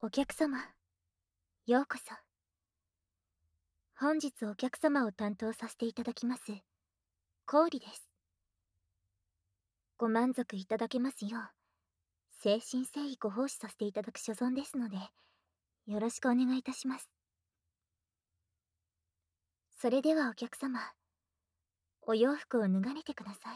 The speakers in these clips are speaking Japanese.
お客様、ようこそ。本日お客様を担当させていただきます、氷です。ご満足いただけますよう、誠心誠意ご奉仕させていただく所存ですので、よろしくお願いいたします。それではお客様、お洋服を脱がれてください。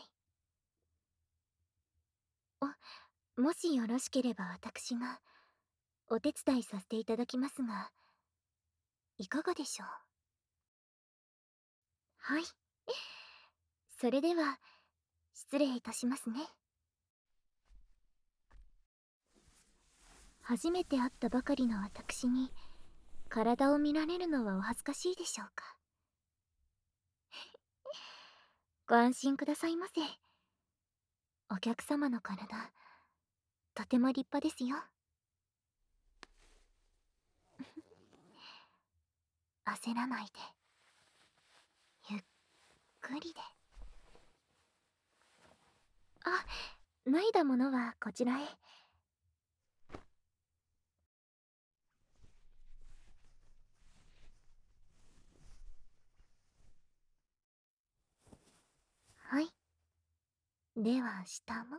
もしよろしければ私が、お手伝いさせていただきますが、いかがでしょう？はい。それでは、失礼いたしますね。初めて会ったばかりの私に、体を見られるのはお恥ずかしいでしょうか。ご安心くださいませ。お客様の体、とても立派ですよ。焦らないで。ゆっくりで。あ、脱いだものはこちらへ。はい。では下も。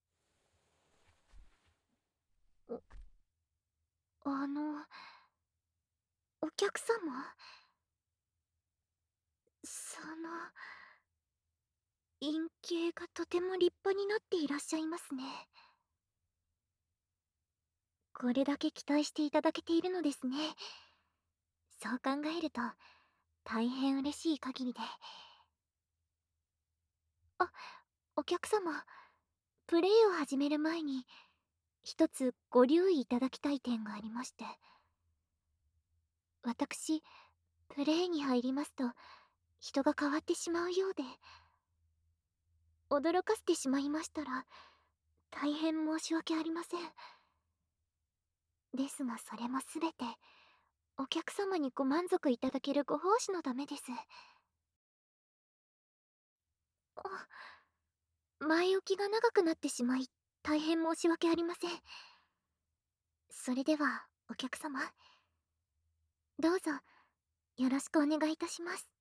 あの、お客様、陰茎がとても立派になっていらっしゃいますね。これだけ期待していただけているのですね。そう考えると、大変嬉しい限りで。あ、お客様、プレイを始める前に、一つご留意いただきたい点がありまして。私、プレイに入りますと、人が変わってしまうようで、驚かせてしまいましたら、大変申し訳ありません。ですがそれもすべて、お客様にご満足いただけるご奉仕のためです。あ、前置きが長くなってしまい、大変申し訳ありません。それでは、お客様、どうぞ、よろしくお願いいたします。